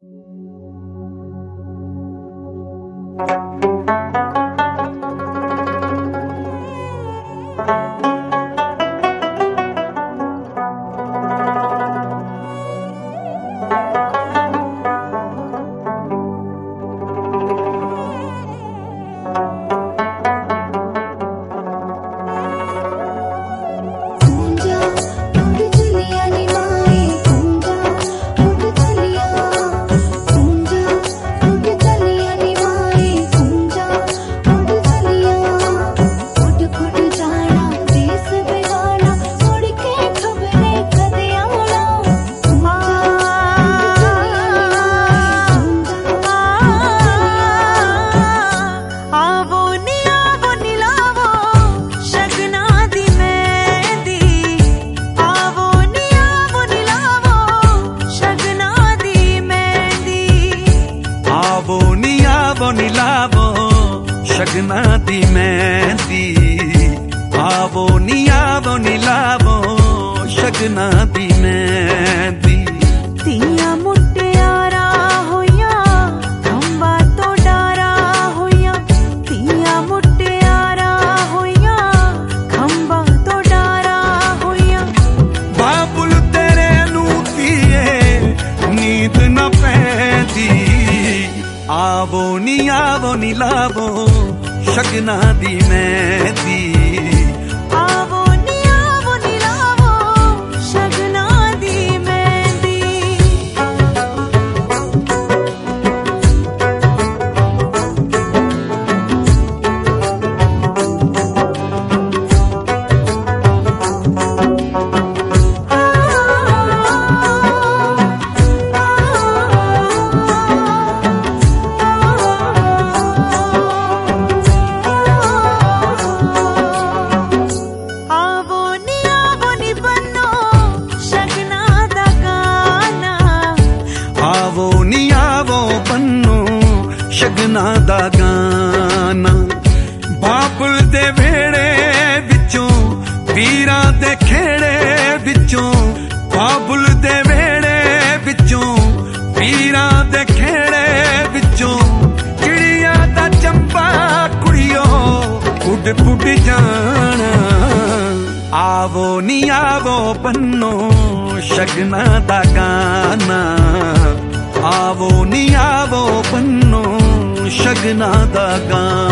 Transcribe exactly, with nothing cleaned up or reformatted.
शगना दी मेहंदी आवो नी आवो नी लावो शगना दी मेहंदी तिया मुटियारा होया खंबा तो डारा होया तिया मुटियारा होया खंबा तो डारा होया बाबुल तेरे नू दिए नींद न पैंदी आवो नी आवो नी लावो शगना दी मेहंदी आवो नी आवो नी लावो शगना दी मेहंदी शगना दा गाना बाबुल दे वेड़े विचों वीरां दे खेड़े विचों बाबुल दे वेड़े विचों वीरां दे खेड़े विचों चिड़िया दा चंपा कुड़ियो उड़ पुड़ जाना आवो नी आवो बन्नो शगना दा गाना आवो नी आवो बन्नो शगना दा गाना।